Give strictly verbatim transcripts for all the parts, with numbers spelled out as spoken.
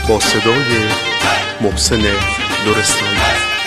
با صدای محسن لرستانی.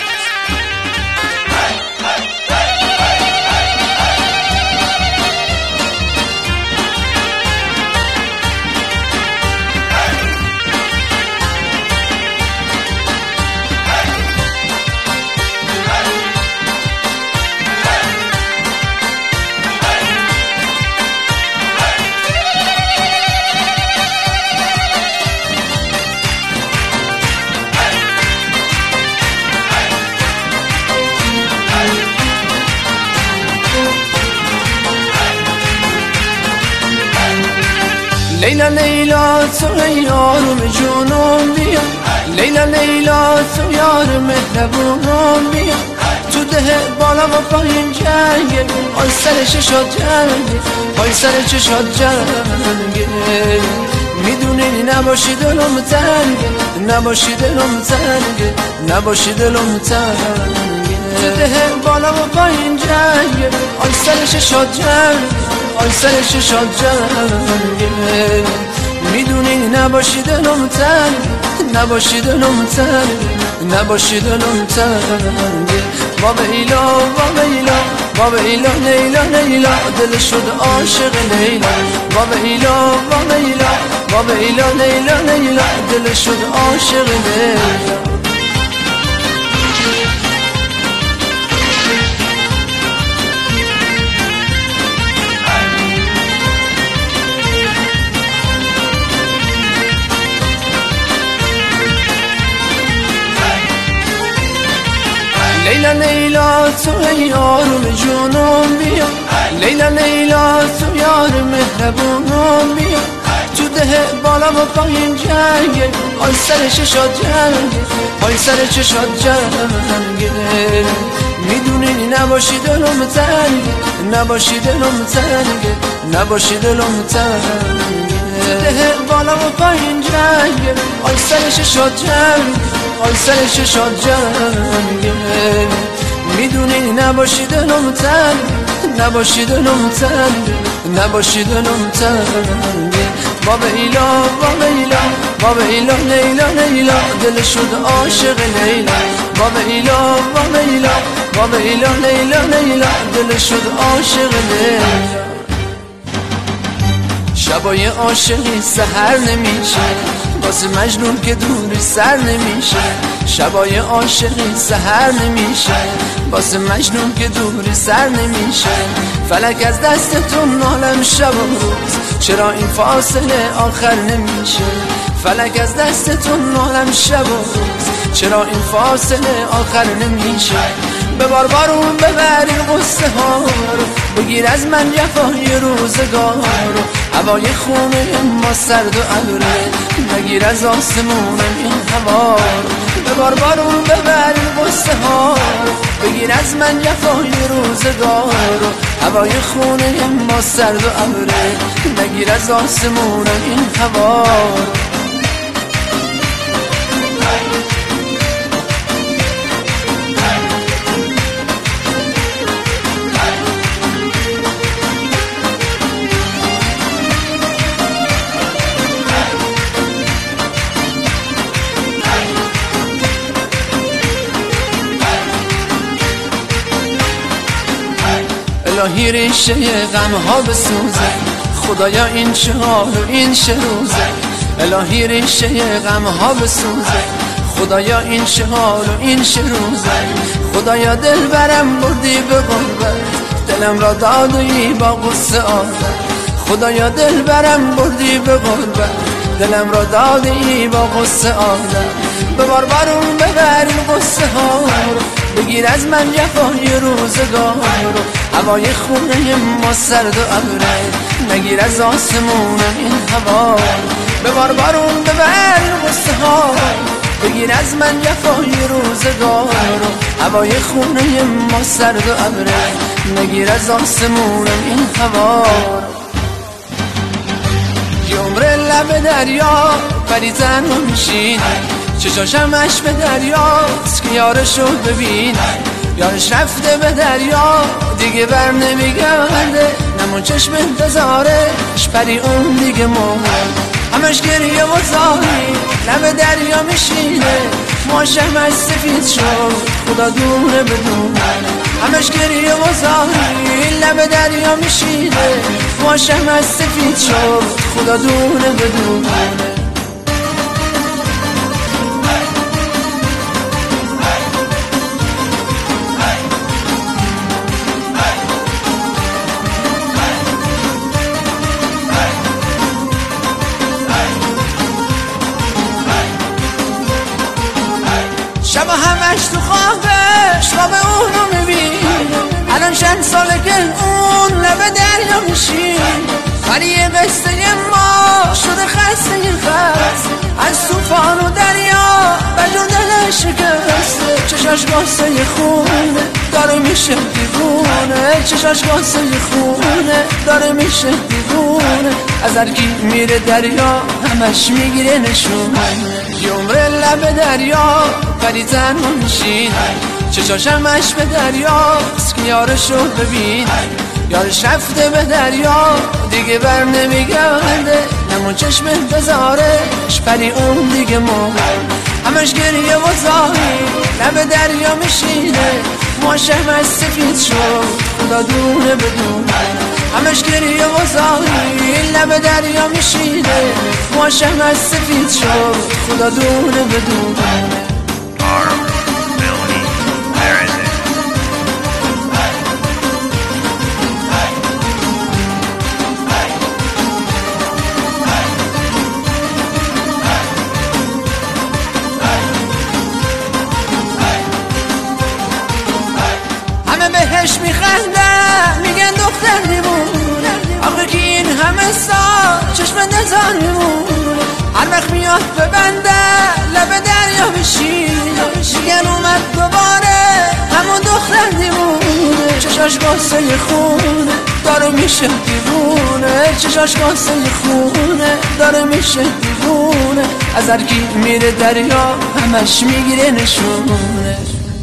لیلا لیلا تو یارم جونم بیا، لیلا لیلا تو یار مهربونم بیا، تو ده بالا و پایین جنگه، آی سر چشات جنگه، آی سر چشات جنگه، میدونی نباشی دلم تنگه، نباشی دلم تنگه، نباشی دلم تنگه، تو ده بالا و پایین جنگه، آی سر چشات جنگه، آی سر چشات جنگه، میدونی نباشی دلم تنگه، نباشی دلم تنگه، نباشی دلم تنگه. با بیلا با بیلا با بیلا لیلا لیلا دل شد عاشق لیلا، با بیلا با بیلا با بیلا لیلا لیلا دل شد عاشق لیلا. لیلا لیلا تو یارم جونم بیا، لیلا لیلا تو یار مهربونم بیا، تو ده بالا و پایین جنگه، آی سر چشات جنگه، آی سر چشات جنگه، میدونی نباشی دلم تنگه، نباشی دلم تنگه، نباشی دلم تنگه، ده بالا و پایین جنگه، آی سر چشات جنگه، آی سر چشات جنگه، میدونی نباشی دلم تنگه، نباشی دلم تنگه، نباشی دلم تنگه. با بیلا با بیلا با بیلا لیلا لیلا دل شد عاشق لیلا، با بیلا با بیلا با بیلا لیلا لیلا دل شد عاشق لیلا. شبای عاشقی سحر نمیشه، واسه مجنون که دوری سر نمیشه، شبای عاشقی سحر نمیشه، واسه مجنون که دوری سر نمیشه، فلک از دستتون نالم شب و روز، چرا این فاصله آخر نمیشه، فلک از دستتون نالم شب و روز، چرا این فاصله آخر نمیشه، به بار بارون ببرین قصه ها رو، بگیر از من جفای روزگار رو، هوای خونه ما سرد و ابره، نگیر از آسمون این هوا رو، به بار بارون ببرین قصه ها رو، بگیر از من جفای روزگار رو، هوای خونه ما سرد و ابره، نگیر از آسمون این هوا رو. الهی ریشه غم ها بسوزه، خدایا این چه حال و این چه روزه، الهی ریشه غم ها بسوزه، خدایا این چه حال و این چه روزه، خدایا دل برم بردی به غربت، دلم را دادی با غصه عادت، خدایا دل برم بردی به غربت، دلم را دادی با غصه عادت، به بار بارون ببرین قصه ها رو، بگیر از من جفای روزگار رو، هوای خونه ما سرد و ابره، نگیر از آسمون این هوا رو، به بار بارون ببرین قصه ها رو، بگیر از من جفای روزگار رو، هوای خونه ما سرد و ابره، نگیر از آسمون این هوا رو. یه عمر لب دریا پری تنها میشینه، چشاشم عشق به دریاست که یارشو ببینه، یارش رفته به دریا دیگه بر نمیگرده، نمون چشم انتظارش پری اون دیگه مرد، همش گریه و زاری لب دریا میشینه ماشمش سفید شد خدا دونه بدونه همش گریه و زاری لب دریا میشینه ماشمش سفید شد خدا دونه بدونه شب همش تو خوابش خواب اونو میبینه الان چند ساله که اون لب دریا میشین ولی یه قصه ما شده خسته خست از توفان و دریا بجون دلش شکسته چشاش گاسه خونه داره میشه دیوونه چشاش گاسه خونه داره میشه دیوونه از هرکی میره دریا همش میگیره نشونه یه عمر لب دریا ولی تنها میشین چشاش همش به دریاست که یارشو ببین یارش رفته به دریا دیگه بر نمیگرده همون چشم بذارش ولی اون دیگه مرد همش گریه و زاری لب دریا میشینه ماشمش سفید شد خدا دونه بدونه همش گریه و زاری لب دریا میشینه ماشمش سفید شد خدا دونه بدونه بهش میخندن میگن دختر دیوونه آخه که این همه سال چشم نزار میمونه هر وقت میاد ببنده لب دریا بشینه میگن اومد دوباره همون دختر دیوونه چشاش گاسه خونه داره میشه دیوونه چشاش گاسه خونه داره میشه دیوونه از هرکی میره دریا همش میگیره نشونه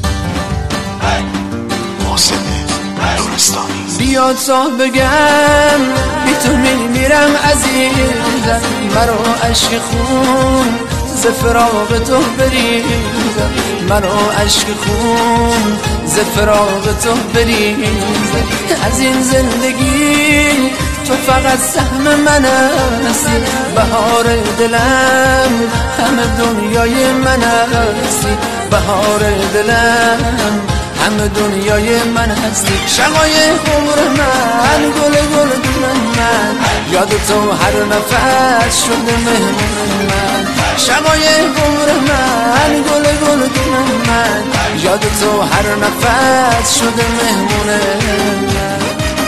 بیاد تا بگم بی تو میمیرم عزیزم مرا عشق خون ز فراق تو بریزم مرا عشق خون ز فراق تو بریزم از این زندگی تو فقط سهم من هستی بهار دلم همه دنیای من هستی بهار دلم همه دنیای من هستی شقای عمر من گل گل دون من یاد تو هر نفس شده مهمون من شقای عمر من گل گل دون من یاد تو هر نفس شده مهمون من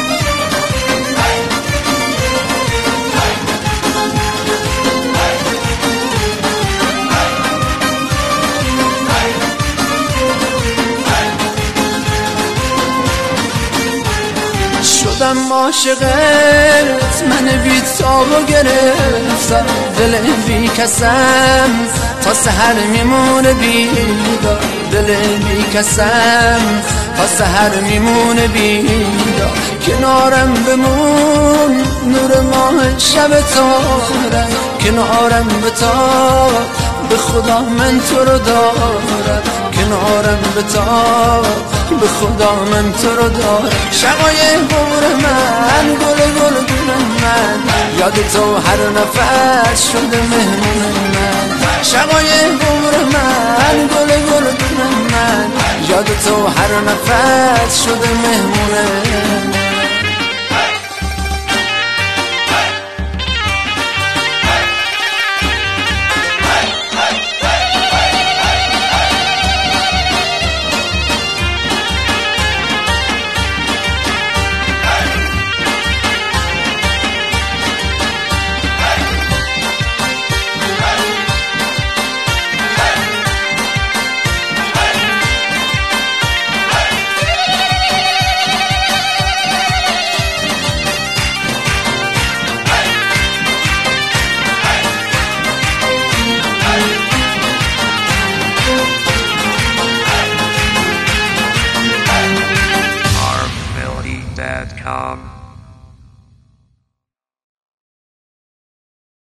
شدم عاشقت من بی تابو گرفتم دل بی کسم تا سحر میمونه بیدار دل بی کسم تا سحر میمونه بیدار کنارم بمون نور ماه شب تارم کنارم بتاب به خدا من تو رو دارم کنارم بتاب به خدا من تو رو دارم شقای عمر من گل گل دون من یاد تو هر نفس شده مهمون من شقای عمر من گل گل دون من یاد تو هر نفس شده مهمون من